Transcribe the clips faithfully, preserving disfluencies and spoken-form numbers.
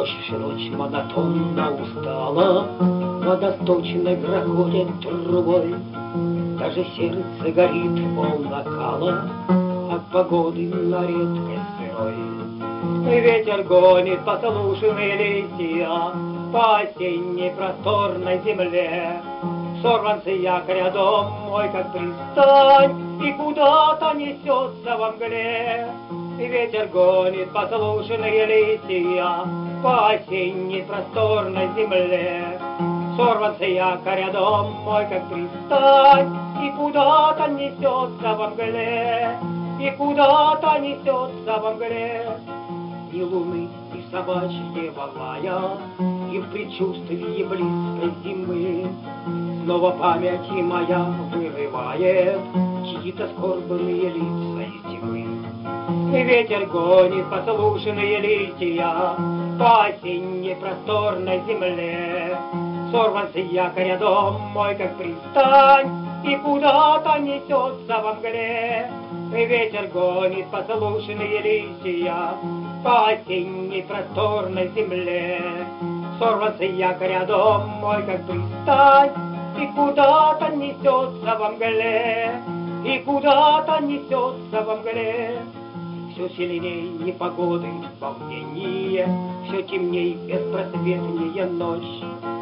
Ночь всю ночь монотонно устала, водосточно грохочет трубой. Даже сердце горит пол накала от погоды на редкость сырой. Ветер гонит послушные листья по осенней просторной земле. Сорван с якоря дом мой, как пристань, и куда-то несется во мгле. Ветер гонит послушные листья по осенней просторной земле. Сорван с якоря дом мой, как пристань, и куда-то несется во мгле, и куда-то несется во мгле. И луны, и собачьего лая, и в предчувствии близкой зимы снова память моя вырывает чьи-то скорбные лица из тьмы. И ветер гонит послушные листья по осенней просторной земле. Сорван с якоря дом мой, как пристань, и куда-то несется во мгле. И ветер гонит послушные листья по осенней просторной земле. Сорван с якоря дом мой, как пристань, и куда-то несется во мгле, и куда-то несется во мгле. Все сильней непогоды, волнение, все темней, беспросветнее ночь.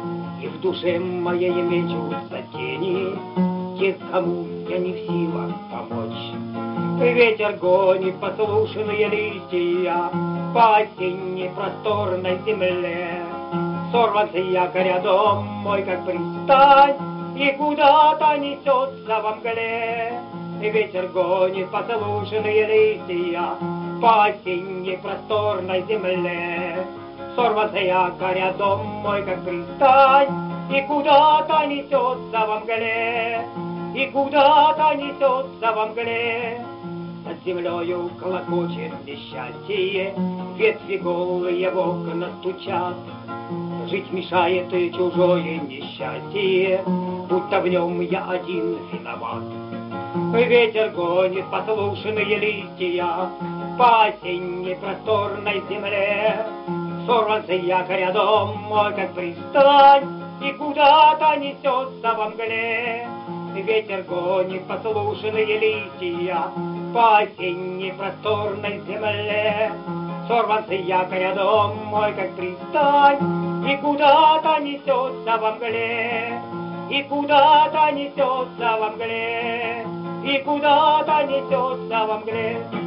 И в душе моей мечутся тени тех, кому я не в силах помочь. Ветер гонит послушные листья по осенней просторной земле. Сорван с якоря дом мой, как пристань, и куда-то несется во мгле. Ветер гонит послушные листья по осенней просторной земле. Сорван с якоря дом мой, как пристань, и куда-то несется во мгле, и куда-то несется во мгле. Над землею клокочет несчастье, ветви голые в окна стучат. Жить мешает и чужое несчастье, будто в нем я один виноват. Ветер гонит послушные листья по осенней просторной земле. Сорван с якоря дом мой, как пристань, и куда-то несется во мгле. Ветер гонит послушные листья по осенней просторной земле. Сорван с якоря дом мой, как пристань, и куда-то несется во мгле, и куда-то несется во мгле, и куда-то несется во мгле.